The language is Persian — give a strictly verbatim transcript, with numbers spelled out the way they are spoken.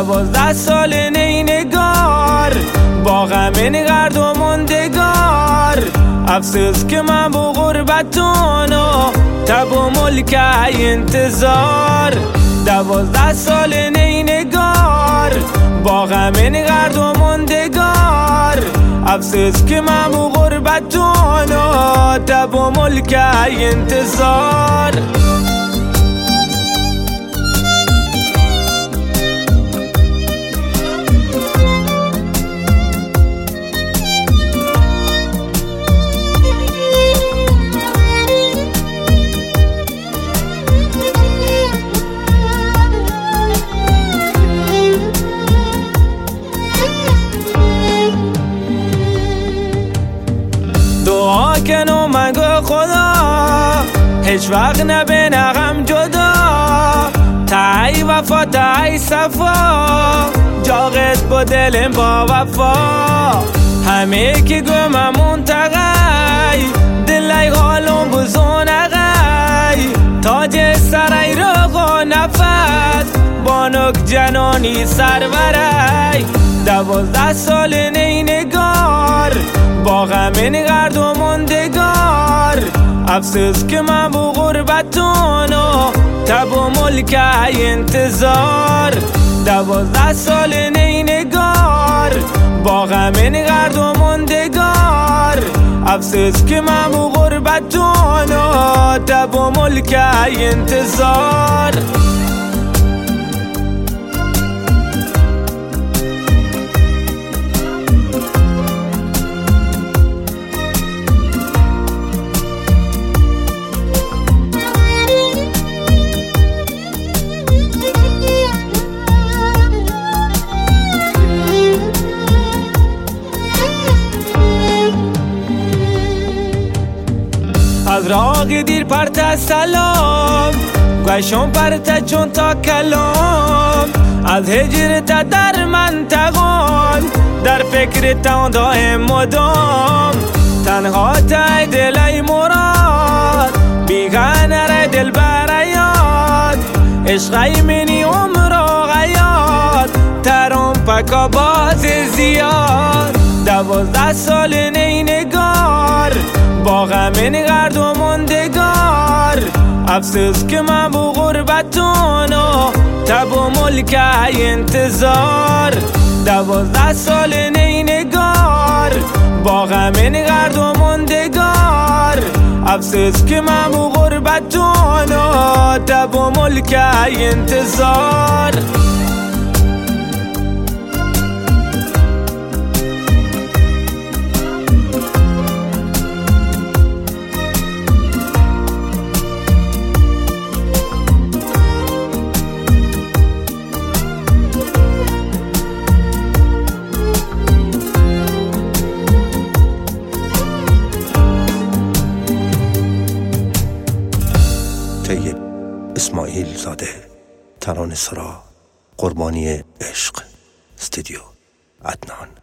دوازده سال نینگار با غم نگرد و مندگار، افسوس که من با غربتون و تب و ملک انتظار. دوازده سال نینگار با غم نگرد و مندگار، افسوس که من با غربتون و تب و ملک انتظار. دعا کن و من گو خدا هیچ وقت نبینه غم جدا، تای وفا تای صفا جاغت با دلم با وفا. همه که گمم منتقی دلی حالم بزونقی، تاج سرای رو و نفس بانک جنانی سرورای. دوازده سال نینگار با غم نگرد و مندگار، افسوس که من با غربتون و تب و ملک انتظار. دوازده سال نینگار با غم نگرد و مندگار، افسوس که من با غربتون و تب و ملک انتظار. از راه دیر پرت سلام گوشم پرت چون تا کلام، از هجرت در منطقان در فکر تا دایم مدام. تنها تای دلای مراد بیگانه را دل برایاد، عشقای منی عمر و غیاد ترم پکا باز زیاد. دوازده سال نینگار با غم نگرد و مندگار، افسوس که من با غربتون و تب و ملک انتظار. دوازده سال نینگار با غم نگرد و مندگار، افسوس که من با غربتون و تب و ملک انتظار. طیب اسماعیل زاده، ترانه‌سرا، قربانی عشق، استودیو عدنان.